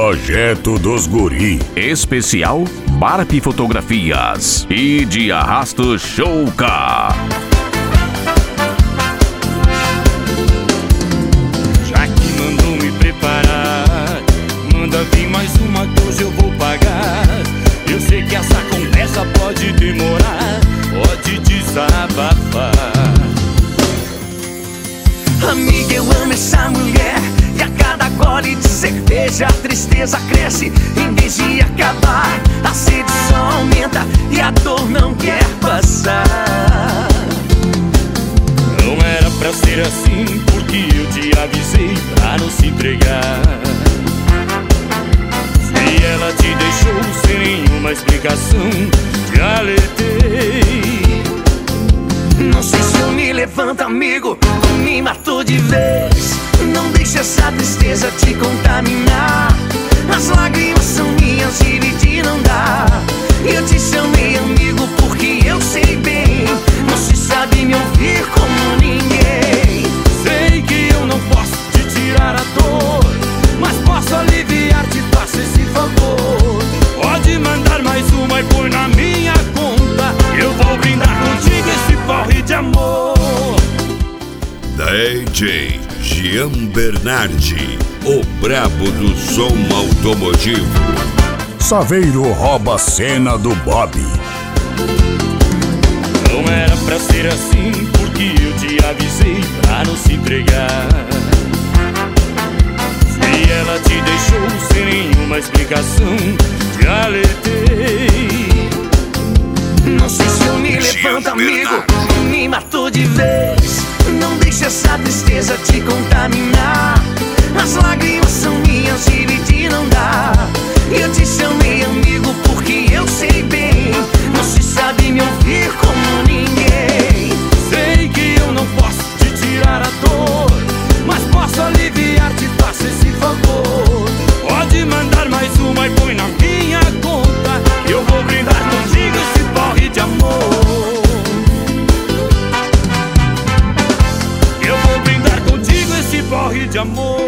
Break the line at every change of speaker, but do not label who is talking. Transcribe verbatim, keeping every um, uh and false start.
Projeto dos Guri.
Especial Barp Fotografias e de Arrasto Showka.
Já que mandou me preparar, manda vir mais uma que hoje eu vou pagar. Eu sei que essa conversa pode demorar, pode desabafar.
Amiga, eu amo essa mulher, e a cada gole de cerveja a tristeza cresce. Em vez de acabar, a sede só aumenta e a dor não quer passar.
Não era pra ser assim, porque eu te avisei pra não se entregar. Se ela te deixou sem nenhuma explicação, te alertei.
Não sei se eu me levanto, amigo, ou me matou de vez. Não deixe essa tristeza te contaminar. As lágrimas são minhas, dividir não dá. Eu te chamei amigo porque eu sei bem, você sabe me ouvir como ninguém.
Sei que eu não posso te tirar a dor, mas posso aliviar, te faço esse favor. Pode mandar mais uma e põe na minha conta. Eu vou brindar contigo esse porre de amor.
D J Jean Bernardi, o brabo do som automotivo. Saveiro rouba a cena do Bob.
Não era pra ser assim, porque eu te avisei pra não se entregar. Se ela te deixou sem nenhuma explicação, te alertei.
Não sei se eu me levanto, amigo, ou me matou de vez. Não deixe essa tristeza te contaminar. As lágrimas são minhas, dividir não dá. Eu te chamei amigo porque eu sei bem, você sabe me ouvir como ninguém.
Sei que eu não posso te tirar a dor, mas posso aliviar, te faço esse favor. Pode mandar mais uma e põe na minha conta. Eu vou brindar contigo esse porre de amor. Eu vou brindar contigo esse porre de amor.